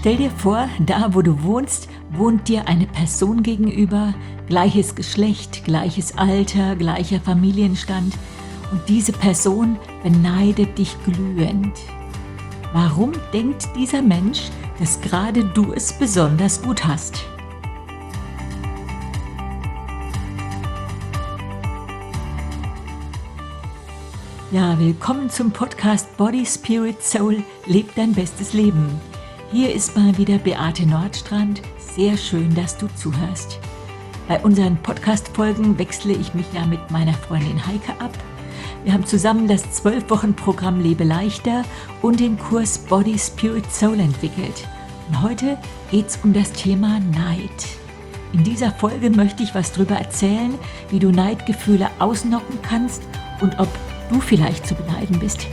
Stell dir vor, da wo du wohnst, wohnt dir eine Person gegenüber, gleiches Geschlecht, gleiches Alter, gleicher Familienstand und diese Person beneidet dich glühend. Warum denkt dieser Mensch, dass gerade du es besonders gut hast? Ja, willkommen zum Podcast Body, Spirit, Soul, leb dein bestes Leben. Hier ist mal wieder Beate Nordstrand. Sehr schön, dass du zuhörst. Bei unseren Podcast-Folgen wechsle ich mich ja mit meiner Freundin Heike ab. Wir haben zusammen das 12-Wochen-Programm Lebe leichter und den Kurs Body, Spirit, Soul entwickelt. Und heute geht es um das Thema Neid. In dieser Folge möchte ich was darüber erzählen, wie du Neidgefühle ausnocken kannst und ob du vielleicht zu beneiden bist.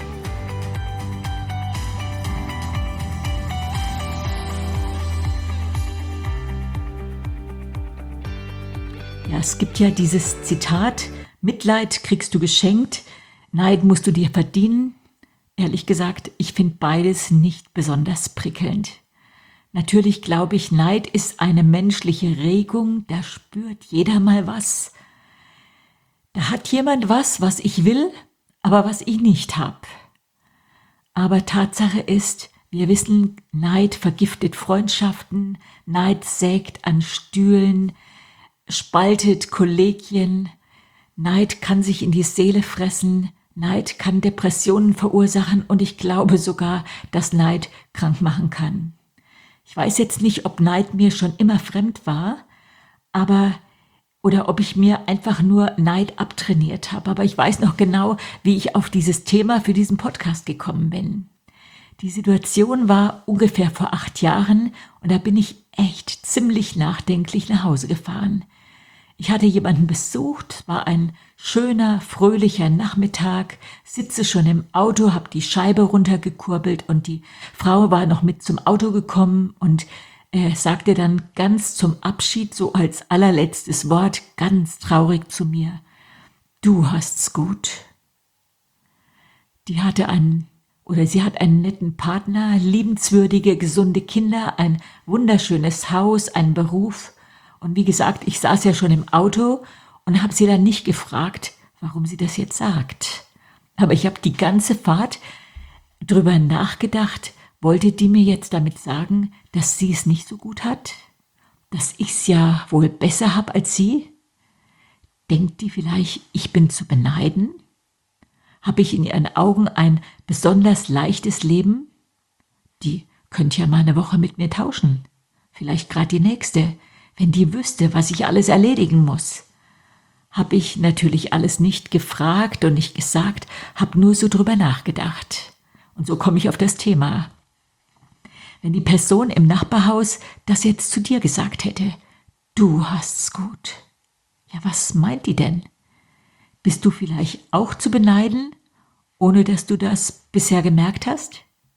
Ja, es gibt ja dieses Zitat, Mitleid kriegst du geschenkt, Neid musst du dir verdienen. Ehrlich gesagt, ich finde beides nicht besonders prickelnd. Natürlich glaube ich, Neid ist eine menschliche Regung, da spürt jeder mal was. Da hat jemand was ich will, aber was ich nicht habe. Aber Tatsache ist, wir wissen, Neid vergiftet Freundschaften, Neid sägt an Stühlen, spaltet Kollegien, Neid kann sich in die Seele fressen, Neid kann Depressionen verursachen und ich glaube sogar, dass Neid krank machen kann. Ich weiß jetzt nicht, ob Neid mir schon immer fremd war, oder ob ich mir einfach nur Neid abtrainiert habe. Aber ich weiß noch genau, wie ich auf dieses Thema für diesen Podcast gekommen bin. Die Situation war ungefähr vor 8 Jahren und da bin ich echt ziemlich nachdenklich nach Hause gefahren. Ich hatte jemanden besucht, war ein schöner, fröhlicher Nachmittag, sitze schon im Auto, habe die Scheibe runtergekurbelt und die Frau war noch mit zum Auto gekommen und er sagte dann ganz zum Abschied, so als allerletztes Wort, ganz traurig zu mir, du hast's gut. Sie hat einen netten Partner, liebenswürdige, gesunde Kinder, ein wunderschönes Haus, einen Beruf. Und wie gesagt, ich saß ja schon im Auto und habe sie dann nicht gefragt, warum sie das jetzt sagt. Aber ich habe die ganze Fahrt drüber nachgedacht, wollte die mir jetzt damit sagen, dass sie es nicht so gut hat? Dass ich es ja wohl besser habe als sie? Denkt die vielleicht, ich bin zu beneiden? Habe ich in ihren Augen ein besonders leichtes Leben? Die könnte ja mal eine Woche mit mir tauschen. Vielleicht gerade die nächste, wenn die wüsste, was ich alles erledigen muss. Habe ich natürlich alles nicht gefragt und nicht gesagt, habe nur so drüber nachgedacht. Und so komme ich auf das Thema. Wenn die Person im Nachbarhaus das jetzt zu dir gesagt hätte, du hast's gut. Ja, was meint die denn? Bist du vielleicht auch zu beneiden, ohne dass du das bisher gemerkt hast?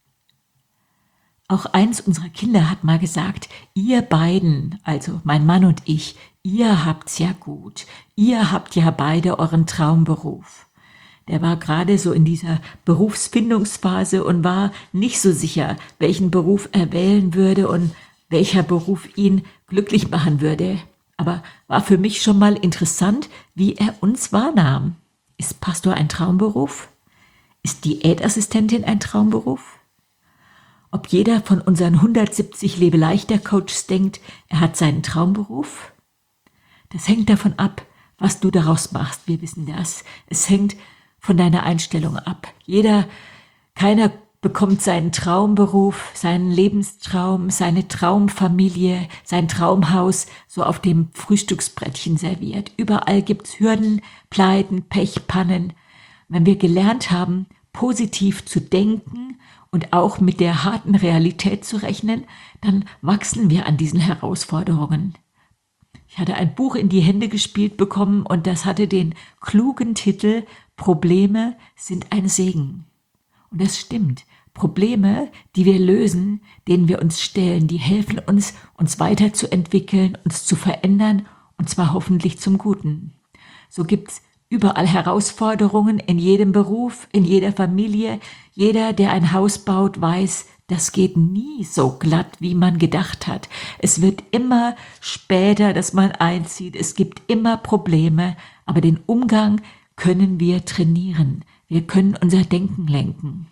Auch eins unserer Kinder hat mal gesagt, ihr beiden, also mein Mann und ich, ihr habt's ja gut. Ihr habt ja beide euren Traumberuf. Der war gerade so in dieser Berufsfindungsphase und war nicht so sicher, welchen Beruf er wählen würde und welcher Beruf ihn glücklich machen würde. Aber war für mich schon mal interessant, wie er uns wahrnahm. Ist Pastor ein Traumberuf? Ist Diätassistentin ein Traumberuf? Ob jeder von unseren 170 Lebe-leichter-Coaches denkt, er hat seinen Traumberuf? Das hängt davon ab, was du daraus machst. Wir wissen das. Es hängt von deiner Einstellung ab. Keiner bekommt seinen Traumberuf, seinen Lebenstraum, seine Traumfamilie, sein Traumhaus so auf dem Frühstücksbrettchen serviert. Überall gibt's Hürden, Pleiten, Pech, Pannen. Wenn wir gelernt haben, positiv zu denken und auch mit der harten Realität zu rechnen, dann wachsen wir an diesen Herausforderungen. Ich hatte ein Buch in die Hände gespielt bekommen und das hatte den klugen Titel Probleme sind ein Segen. Und das stimmt. Probleme, die wir lösen, denen wir uns stellen, die helfen uns, uns weiterzuentwickeln, uns zu verändern und zwar hoffentlich zum Guten. So gibt's überall Herausforderungen in jedem Beruf, in jeder Familie. Jeder, der ein Haus baut, weiß, das geht nie so glatt, wie man gedacht hat. Es wird immer später, dass man einzieht. Es gibt immer Probleme, aber den Umgang können wir trainieren. Wir können unser Denken lenken.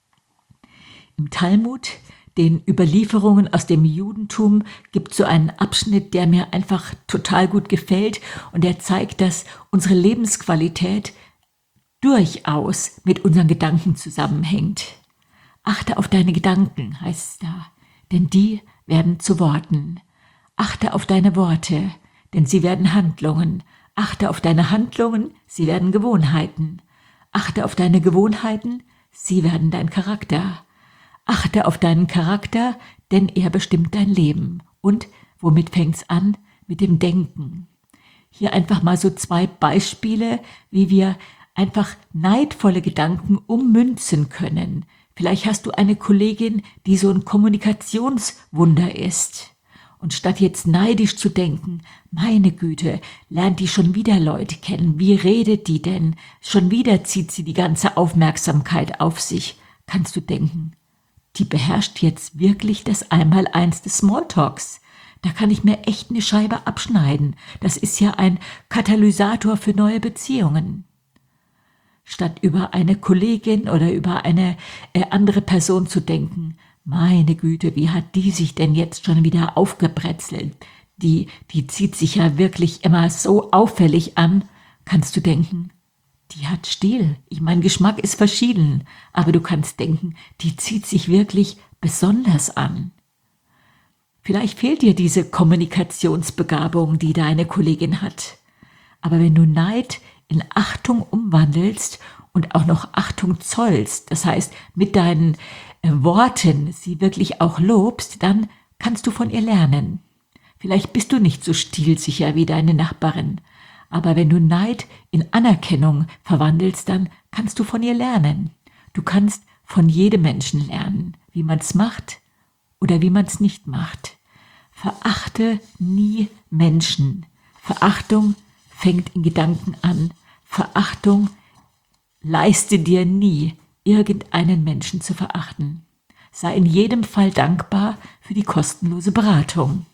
Im Talmud, den Überlieferungen aus dem Judentum, gibt es so einen Abschnitt, der mir einfach total gut gefällt und der zeigt, dass unsere Lebensqualität durchaus mit unseren Gedanken zusammenhängt. Achte auf deine Gedanken, heißt es da, denn die werden zu Worten. Achte auf deine Worte, denn sie werden Handlungen. Achte auf deine Handlungen, sie werden Gewohnheiten. Achte auf deine Gewohnheiten, sie werden dein Charakter. Achte auf deinen Charakter, denn er bestimmt dein Leben. Und womit fängt's an? Mit dem Denken. Hier einfach mal so 2 Beispiele, wie wir einfach neidvolle Gedanken ummünzen können. Vielleicht hast du eine Kollegin, die so ein Kommunikationswunder ist. Und statt jetzt neidisch zu denken, meine Güte, lernt die schon wieder Leute kennen. Wie redet die denn? Schon wieder zieht sie die ganze Aufmerksamkeit auf sich. Kannst du denken, die beherrscht jetzt wirklich das Einmaleins des Smalltalks. Da kann ich mir echt eine Scheibe abschneiden. Das ist ja ein Katalysator für neue Beziehungen. Statt über eine Kollegin oder über eine andere Person zu denken, meine Güte, wie hat die sich denn jetzt schon wieder aufgebrezelt? Die zieht sich ja wirklich immer so auffällig an. Kannst du denken, die hat Stil. Ich meine, Geschmack ist verschieden, aber du kannst denken, die zieht sich wirklich besonders an. Vielleicht fehlt dir diese Kommunikationsbegabung, die deine Kollegin hat. Aber wenn du Neid in Achtung umwandelst und auch noch Achtung zollst, das heißt mit deinen Worten sie wirklich auch lobst, dann kannst du von ihr lernen. Vielleicht bist du nicht so stilsicher wie deine Nachbarin, aber wenn du Neid in Anerkennung verwandelst, dann kannst du von ihr lernen. Du kannst von jedem Menschen lernen, wie man es macht oder wie man es nicht macht. Verachte nie Menschen. Verachtung fängt in Gedanken an. Verachtung leiste dir nie, irgendeinen Menschen zu verachten. Sei in jedem Fall dankbar für die kostenlose Beratung.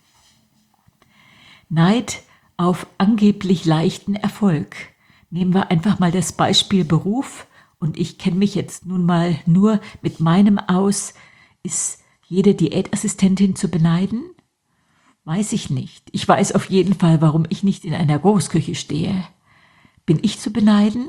Neid auf angeblich leichten Erfolg. Nehmen wir einfach mal das Beispiel Beruf und ich kenne mich jetzt nun mal nur mit meinem aus. Ist jede Diätassistentin zu beneiden? Weiß ich nicht. Ich weiß auf jeden Fall, warum ich nicht in einer Großküche stehe. Bin ich zu beneiden?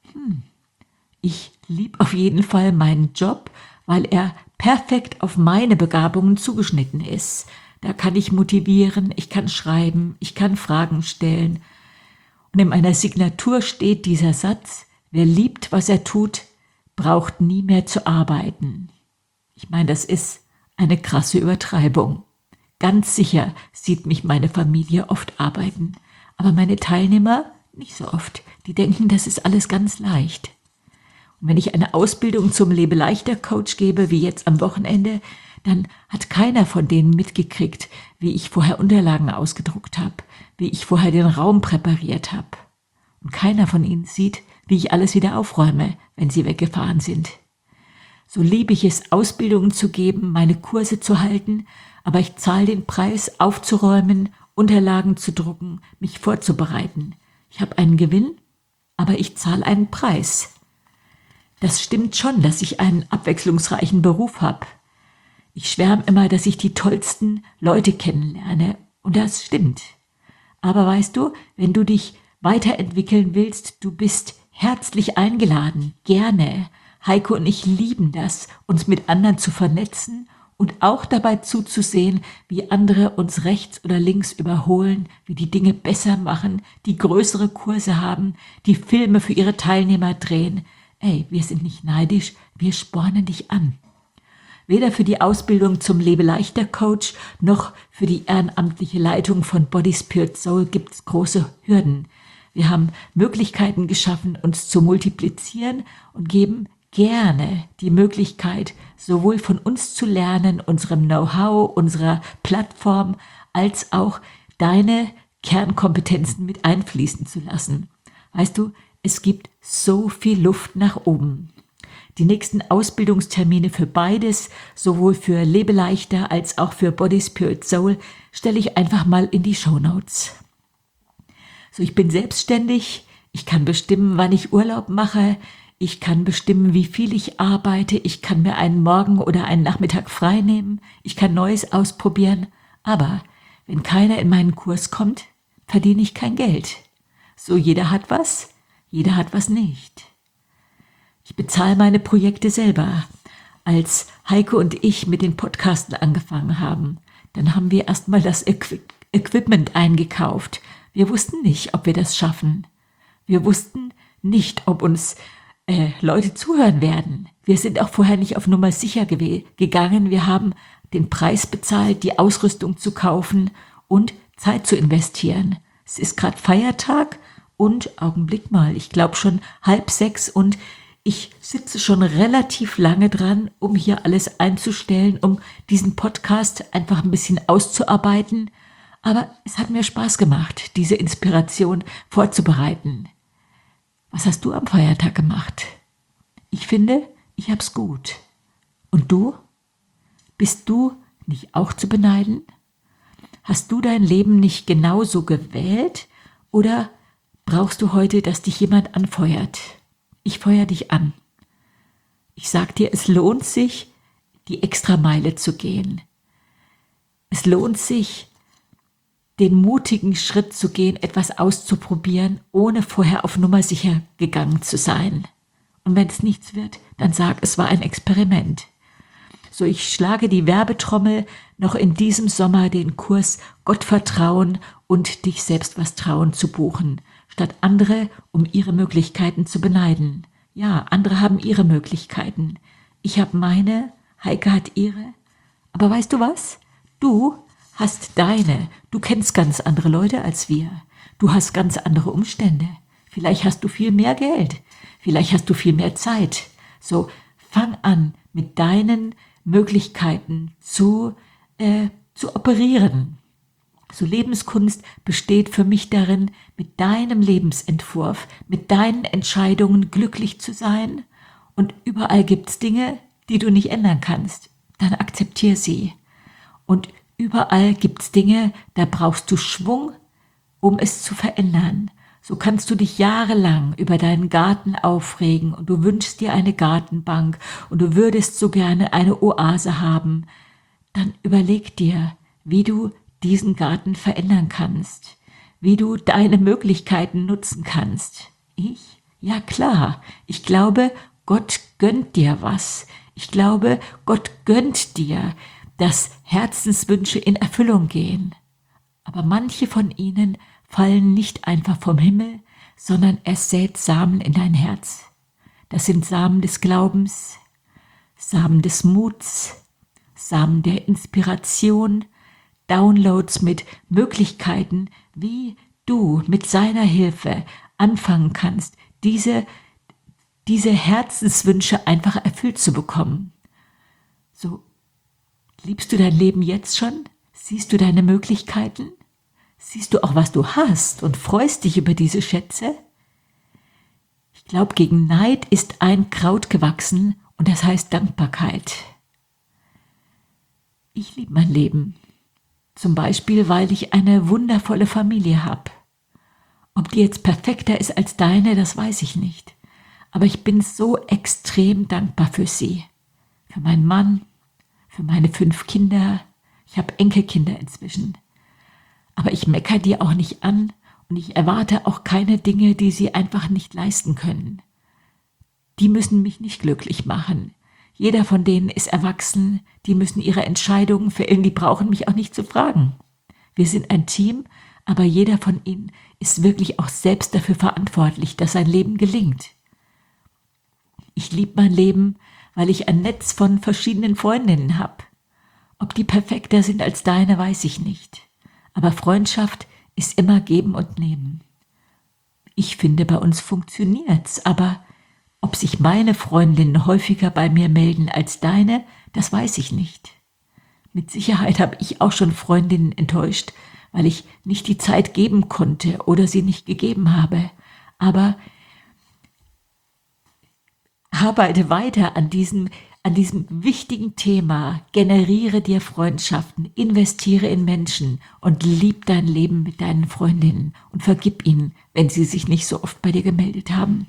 Ich liebe auf jeden Fall meinen Job, weil er perfekt auf meine Begabungen zugeschnitten ist. Da kann ich motivieren, ich kann schreiben, ich kann Fragen stellen. Und in meiner Signatur steht dieser Satz, wer liebt, was er tut, braucht nie mehr zu arbeiten. Ich meine, das ist eine krasse Übertreibung. Ganz sicher sieht mich meine Familie oft arbeiten, aber meine Teilnehmer nicht so oft. Die denken, das ist alles ganz leicht. Und wenn ich eine Ausbildung zum Lebe-leichter-Coach gebe, wie jetzt am Wochenende, dann hat keiner von denen mitgekriegt, wie ich vorher Unterlagen ausgedruckt habe, wie ich vorher den Raum präpariert habe. Und keiner von ihnen sieht, wie ich alles wieder aufräume, wenn sie weggefahren sind. So liebe ich es, Ausbildungen zu geben, meine Kurse zu halten, aber ich zahle den Preis, aufzuräumen, Unterlagen zu drucken, mich vorzubereiten. Ich habe einen Gewinn, aber ich zahle einen Preis. Das stimmt schon, dass ich einen abwechslungsreichen Beruf habe. Ich schwärme immer, dass ich die tollsten Leute kennenlerne. Und das stimmt. Aber weißt du, wenn du dich weiterentwickeln willst, du bist herzlich eingeladen. Gerne. Heiko und ich lieben das, uns mit anderen zu vernetzen und auch dabei zuzusehen, wie andere uns rechts oder links überholen, wie die Dinge besser machen, die größere Kurse haben, die Filme für ihre Teilnehmer drehen. Ey, wir sind nicht neidisch, wir spornen dich an. Weder für die Ausbildung zum Lebe-leichter-Coach noch für die ehrenamtliche Leitung von Body, Spirit, Soul gibt es große Hürden. Wir haben Möglichkeiten geschaffen, uns zu multiplizieren und geben gerne die Möglichkeit, sowohl von uns zu lernen, unserem Know-how, unserer Plattform, als auch deine Kernkompetenzen mit einfließen zu lassen. Weißt du, es gibt so viel Luft nach oben. Die nächsten Ausbildungstermine für beides, sowohl für Lebe leichter als auch für Body, Spirit, Soul, stelle ich einfach mal in die Shownotes. So, ich bin selbstständig, ich kann bestimmen, wann ich Urlaub mache, ich kann bestimmen, wie viel ich arbeite, ich kann mir einen Morgen oder einen Nachmittag frei nehmen, ich kann Neues ausprobieren, aber wenn keiner in meinen Kurs kommt, verdiene ich kein Geld. So, jeder hat was nicht. Ich bezahle meine Projekte selber. Als Heike und ich mit den Podcasten angefangen haben, dann haben wir erstmal das Equipment eingekauft. Wir wussten nicht, ob wir das schaffen. Wir wussten nicht, ob uns Leute zuhören werden. Wir sind auch vorher nicht auf Nummer sicher gegangen. Wir haben den Preis bezahlt, die Ausrüstung zu kaufen und Zeit zu investieren. Es ist gerade Feiertag und Augenblick mal, ich glaube schon 5:30 und ich sitze schon relativ lange dran, um hier alles einzustellen, um diesen Podcast einfach ein bisschen auszuarbeiten. Aber es hat mir Spaß gemacht, diese Inspiration vorzubereiten. Was hast du am Feiertag gemacht? Ich finde, ich hab's gut. Und du? Bist du nicht auch zu beneiden? Hast du dein Leben nicht genauso gewählt oder brauchst du heute, dass dich jemand anfeuert? Ich feuere dich an. Ich sag dir, es lohnt sich, die Extrameile zu gehen. Es lohnt sich, den mutigen Schritt zu gehen, etwas auszuprobieren, ohne vorher auf Nummer sicher gegangen zu sein. Und wenn es nichts wird, dann sag, es war ein Experiment. So, ich schlage die Werbetrommel, noch in diesem Sommer den Kurs Gottvertrauen und dich selbst was trauen zu buchen, statt andere um ihre Möglichkeiten zu beneiden. Ja, andere haben ihre Möglichkeiten. Ich habe meine, Heike hat ihre. Aber weißt du was? Du hast deine. Du kennst ganz andere Leute als wir. Du hast ganz andere Umstände. Vielleicht hast du viel mehr Geld. Vielleicht hast du viel mehr Zeit. So, fang an, mit deinen Möglichkeiten zu operieren. So, Lebenskunst besteht für mich darin, mit deinem Lebensentwurf, mit deinen Entscheidungen glücklich zu sein. Und überall gibt's Dinge, die du nicht ändern kannst. Dann akzeptier sie. Und überall gibt's Dinge, da brauchst du Schwung, um es zu verändern. So kannst du dich jahrelang über deinen Garten aufregen und du wünschst dir eine Gartenbank und du würdest so gerne eine Oase haben. Dann überleg dir, wie du diesen Garten verändern kannst, wie du deine Möglichkeiten nutzen kannst. Ich? Ja klar, ich glaube, Gott gönnt dir was. Ich glaube, Gott gönnt dir, dass Herzenswünsche in Erfüllung gehen. Aber manche von ihnen fallen nicht einfach vom Himmel, sondern es sät Samen in dein Herz. Das sind Samen des Glaubens, Samen des Muts, Samen der Inspiration, Downloads mit Möglichkeiten, wie du mit seiner Hilfe anfangen kannst, diese Herzenswünsche einfach erfüllt zu bekommen. So, liebst du dein Leben jetzt schon? Siehst du deine Möglichkeiten? Siehst du auch, was du hast und freust dich über diese Schätze? Ich glaube, gegen Neid ist ein Kraut gewachsen und das heißt Dankbarkeit. Ich liebe mein Leben. Zum Beispiel, weil ich eine wundervolle Familie habe. Ob die jetzt perfekter ist als deine, das weiß ich nicht. Aber ich bin so extrem dankbar für sie. Für meinen Mann, für meine 5 Kinder. Ich habe Enkelkinder inzwischen. Aber ich meckere die auch nicht an und ich erwarte auch keine Dinge, die sie einfach nicht leisten können. Die müssen mich nicht glücklich machen. Jeder von denen ist erwachsen, die müssen ihre Entscheidungen fällen, die brauchen mich auch nicht zu fragen. Wir sind ein Team, aber jeder von ihnen ist wirklich auch selbst dafür verantwortlich, dass sein Leben gelingt. Ich liebe mein Leben, weil ich ein Netz von verschiedenen Freundinnen habe. Ob die perfekter sind als deine, weiß ich nicht. Aber Freundschaft ist immer Geben und Nehmen. Ich finde, bei uns funktioniert's, aber ob sich meine Freundinnen häufiger bei mir melden als deine, das weiß ich nicht. Mit Sicherheit habe ich auch schon Freundinnen enttäuscht, weil ich nicht die Zeit geben konnte oder sie nicht gegeben habe. Aber arbeite weiter an diesem wichtigen Thema, generiere dir Freundschaften, investiere in Menschen und lieb dein Leben mit deinen Freundinnen und vergib ihnen, wenn sie sich nicht so oft bei dir gemeldet haben.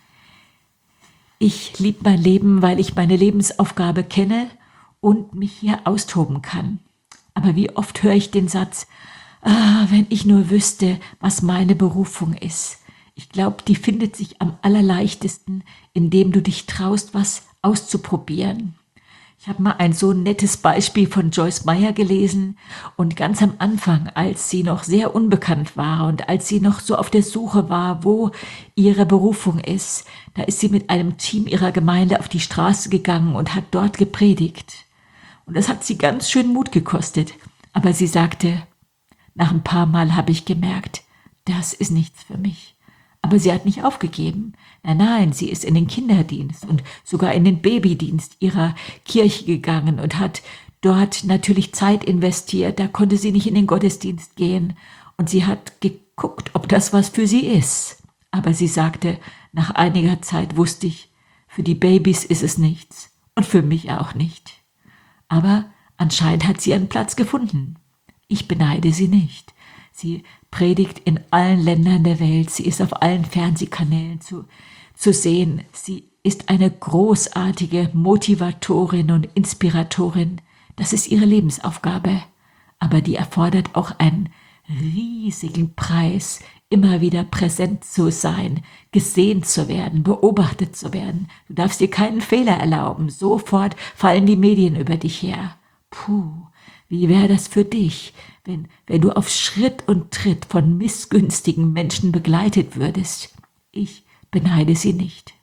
Ich liebe mein Leben, weil ich meine Lebensaufgabe kenne und mich hier austoben kann. Aber wie oft höre ich den Satz, wenn ich nur wüsste, was meine Berufung ist. Ich glaube, die findet sich am allerleichtesten, indem du dich traust, was auszuprobieren. Ich habe mal ein so nettes Beispiel von Joyce Meyer gelesen und ganz am Anfang, als sie noch sehr unbekannt war und als sie noch so auf der Suche war, wo ihre Berufung ist, da ist sie mit einem Team ihrer Gemeinde auf die Straße gegangen und hat dort gepredigt. Und das hat sie ganz schön Mut gekostet. Aber sie sagte, nach ein paar Mal habe ich gemerkt, das ist nichts für mich. Aber sie hat nicht aufgegeben. Nein, sie ist in den Kinderdienst und sogar in den Babydienst ihrer Kirche gegangen und hat dort natürlich Zeit investiert. Da konnte sie nicht in den Gottesdienst gehen. Und sie hat geguckt, ob das was für sie ist. Aber sie sagte, nach einiger Zeit wusste ich, für die Babys ist es nichts und für mich auch nicht. Aber anscheinend hat sie einen Platz gefunden. Ich beneide sie nicht. Sie predigt in allen Ländern der Welt. Sie ist auf allen Fernsehkanälen zu sehen. Sie ist eine großartige Motivatorin und Inspiratorin. Das ist ihre Lebensaufgabe. Aber die erfordert auch einen riesigen Preis, immer wieder präsent zu sein, gesehen zu werden, beobachtet zu werden. Du darfst dir keinen Fehler erlauben. Sofort fallen die Medien über dich her. Wie wäre das für dich, wenn du auf Schritt und Tritt von missgünstigen Menschen begleitet würdest? Ich beneide sie nicht.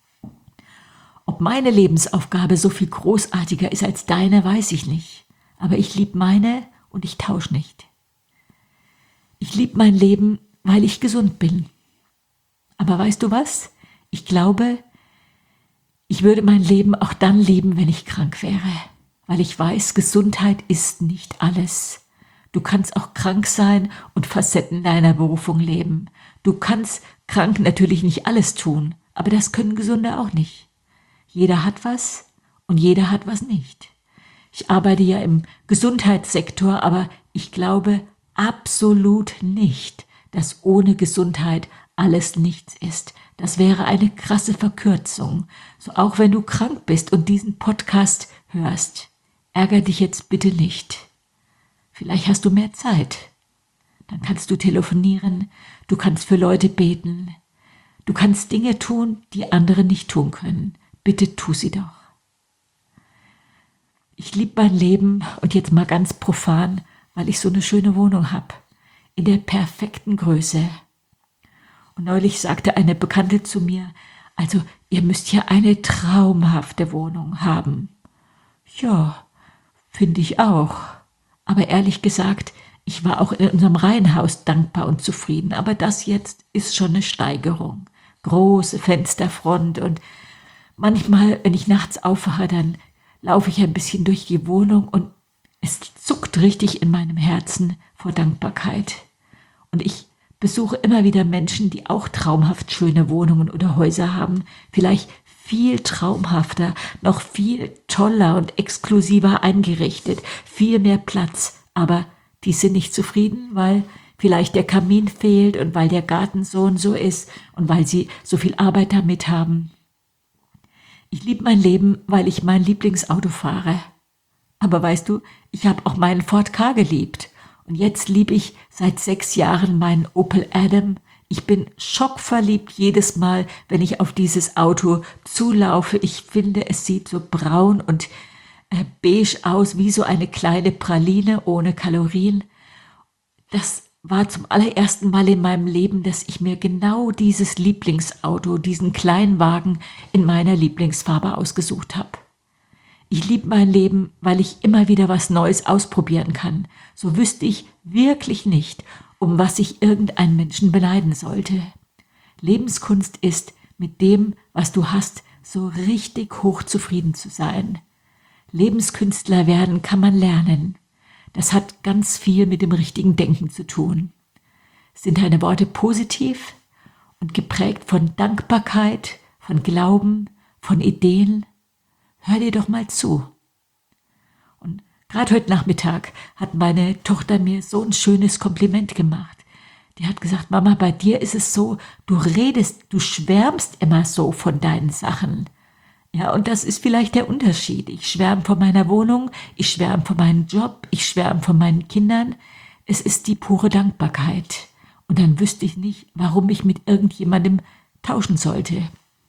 Ob meine Lebensaufgabe so viel großartiger ist als deine, weiß ich nicht. Aber ich liebe meine und ich tausche nicht. Ich liebe mein Leben, weil ich gesund bin. Aber weißt du was? Ich glaube, ich würde mein Leben auch dann lieben, wenn ich krank wäre. Weil ich weiß, Gesundheit ist nicht alles. Du kannst auch krank sein und Facetten deiner Berufung leben. Du kannst krank natürlich nicht alles tun, aber das können Gesunde auch nicht. Jeder hat was und jeder hat was nicht. Ich arbeite ja im Gesundheitssektor, aber ich glaube absolut nicht, dass ohne Gesundheit alles nichts ist. Das wäre eine krasse Verkürzung. So auch wenn du krank bist und diesen Podcast hörst, ärger dich jetzt bitte nicht. Vielleicht hast du mehr Zeit. Dann kannst du telefonieren, du kannst für Leute beten, du kannst Dinge tun, die andere nicht tun können. Bitte tu sie doch. Ich liebe mein Leben und jetzt mal ganz profan, weil ich so eine schöne Wohnung habe, in der perfekten Größe. Und neulich sagte eine Bekannte zu mir, also ihr müsst ja eine traumhafte Wohnung haben. Ja, finde ich auch. Aber ehrlich gesagt, ich war auch in unserem Reihenhaus dankbar und zufrieden. Aber das jetzt ist schon eine Steigerung. Große Fensterfront und manchmal, wenn ich nachts aufwache, dann laufe ich ein bisschen durch die Wohnung und es zuckt richtig in meinem Herzen vor Dankbarkeit. Und ich besuche immer wieder Menschen, die auch traumhaft schöne Wohnungen oder Häuser haben, vielleicht viel traumhafter, noch viel toller und exklusiver eingerichtet, viel mehr Platz, aber die sind nicht zufrieden, weil vielleicht der Kamin fehlt und weil der Garten so und so ist und weil sie so viel Arbeit damit haben. Ich liebe mein Leben, weil ich mein Lieblingsauto fahre. Aber weißt du, ich habe auch meinen Ford Ka geliebt. Und jetzt liebe ich seit 6 Jahren meinen Opel Adam. Ich bin schockverliebt jedes Mal, wenn ich auf dieses Auto zulaufe. Ich finde, es sieht so braun und beige aus, wie so eine kleine Praline ohne Kalorien. Das war zum allerersten Mal in meinem Leben, dass ich mir genau dieses Lieblingsauto, diesen kleinen Wagen in meiner Lieblingsfarbe ausgesucht habe. Ich liebe mein Leben, weil ich immer wieder was Neues ausprobieren kann. So wüsste ich wirklich nicht, um was ich irgendeinen Menschen beneiden sollte. Lebenskunst ist, mit dem, was du hast, so richtig hochzufrieden zu sein. Lebenskünstler werden kann man lernen. Das hat ganz viel mit dem richtigen Denken zu tun. Sind deine Worte positiv und geprägt von Dankbarkeit, von Glauben, von Ideen. Hör dir doch mal zu. Und gerade heute Nachmittag hat meine Tochter mir so ein schönes Kompliment gemacht. Die hat gesagt, Mama, bei dir ist es so, du redest, du schwärmst immer so von deinen Sachen. Ja, und das ist vielleicht der Unterschied. Ich schwärme von meiner Wohnung, ich schwärme von meinem Job, ich schwärme von meinen Kindern. Es ist die pure Dankbarkeit. Und dann wüsste ich nicht, warum ich mit irgendjemandem tauschen sollte.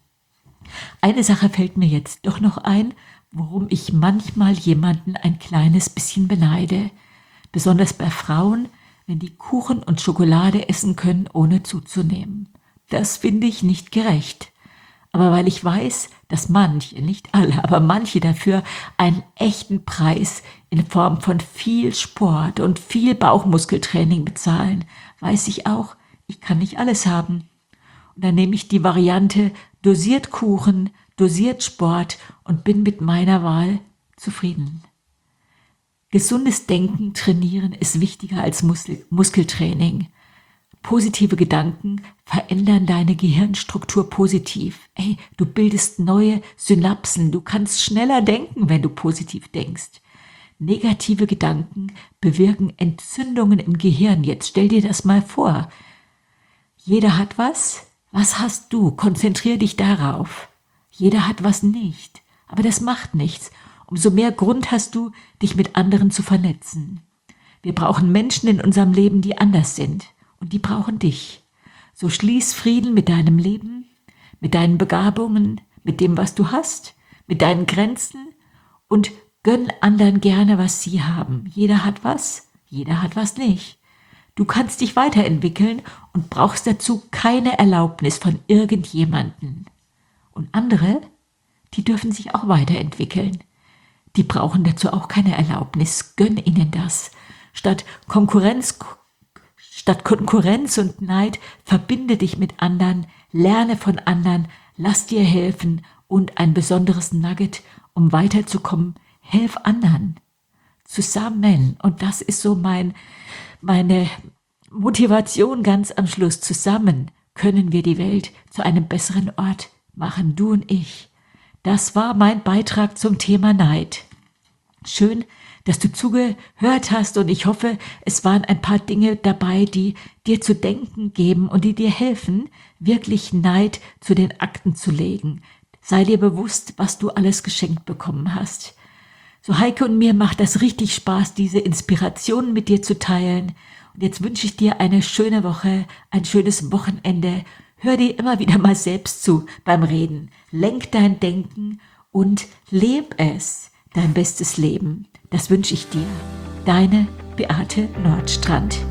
Eine Sache fällt mir jetzt doch noch ein, worum ich manchmal jemanden ein kleines bisschen beneide. Besonders bei Frauen, wenn die Kuchen und Schokolade essen können, ohne zuzunehmen. Das finde ich nicht gerecht. Aber weil ich weiß, dass manche, nicht alle, aber manche dafür einen echten Preis in Form von viel Sport und viel Bauchmuskeltraining bezahlen, weiß ich auch, ich kann nicht alles haben. Und dann nehme ich die Variante dosiert Kuchen, dosiert Sport und bin mit meiner Wahl zufrieden. Gesundes Denken trainieren ist wichtiger als Muskeltraining. Positive Gedanken verändern deine Gehirnstruktur positiv. Ey, du bildest neue Synapsen. Du kannst schneller denken, wenn du positiv denkst. Negative Gedanken bewirken Entzündungen im Gehirn. Jetzt stell dir das mal vor. Jeder hat was. Was hast du? Konzentrier dich darauf. Jeder hat was nicht. Aber das macht nichts. Umso mehr Grund hast du, dich mit anderen zu vernetzen. Wir brauchen Menschen in unserem Leben, die anders sind. Und die brauchen dich. So schließ Frieden mit deinem Leben, mit deinen Begabungen, mit dem, was du hast, mit deinen Grenzen und gönn anderen gerne, was sie haben. Jeder hat was nicht. Du kannst dich weiterentwickeln und brauchst dazu keine Erlaubnis von irgendjemanden. Und andere, die dürfen sich auch weiterentwickeln. Die brauchen dazu auch keine Erlaubnis. Gönn ihnen das. Statt Konkurrenz und Neid, verbinde dich mit anderen, lerne von anderen, lass dir helfen und ein besonderes Nugget, um weiterzukommen, helf anderen. Zusammen, und das ist so meine Motivation ganz am Schluss, zusammen können wir die Welt zu einem besseren Ort machen, du und ich. Das war mein Beitrag zum Thema Neid. Schön, dass du zugehört hast und ich hoffe, es waren ein paar Dinge dabei, die dir zu denken geben und die dir helfen, wirklich Neid zu den Akten zu legen. Sei dir bewusst, was du alles geschenkt bekommen hast. So Heike und mir macht das richtig Spaß, diese Inspirationen mit dir zu teilen. Und jetzt wünsche ich dir eine schöne Woche, ein schönes Wochenende. Hör dir immer wieder mal selbst zu beim Reden. Lenk dein Denken und leb es. Dein bestes Leben. Das wünsche ich dir. Deine Beate Nordstrand.